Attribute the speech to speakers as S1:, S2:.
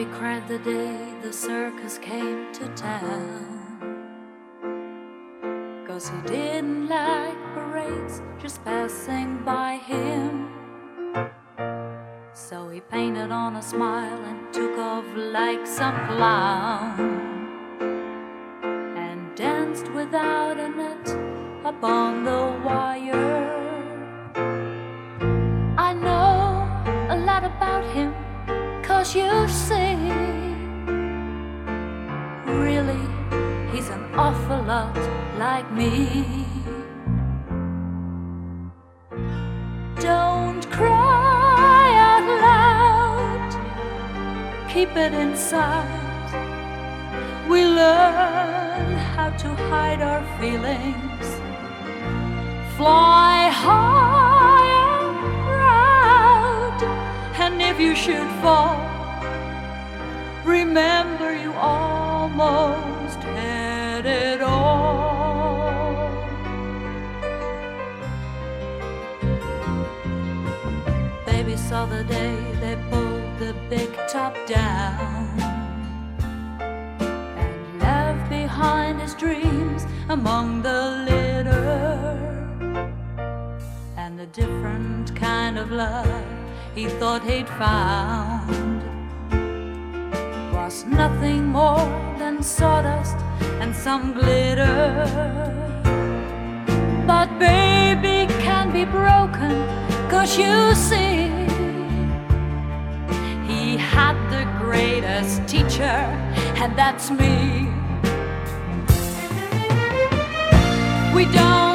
S1: He cried the day the circus came to town, 'cause he didn't like parades just passing by him. So he painted on a smile and took off like some clown, and danced without a net upon the wire. I know a lot about him, 'cause you see, really, he's an awful lot like me. Don't cry out loud, keep it inside. We learn how to hide our feelings, fly high and proud. And if you should fall, remember you almost had it all. Baby saw the day they pulled the big top down, and left behind his dreams among the litter. And the different kind of love he thought he'd found was nothing more than sawdust and some glitter. But baby can be broken, 'cause you see, he had the greatest teacher, and that's me. We don't